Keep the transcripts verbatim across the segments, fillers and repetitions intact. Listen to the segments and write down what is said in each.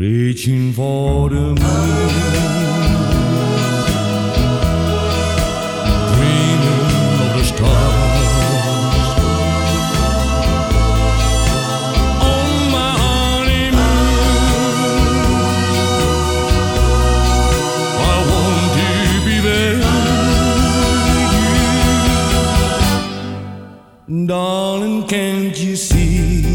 reaching for the moon, dreaming of the stars. On my honeymoon, I want to be there with you. Darling, can't you see?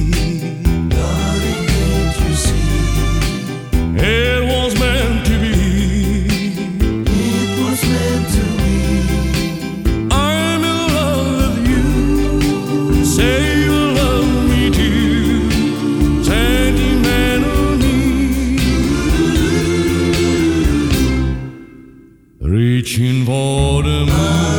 It was meant to be. It was meant to be. I'm in love with you. Say you love me too. Sentimentally, reaching for the moon.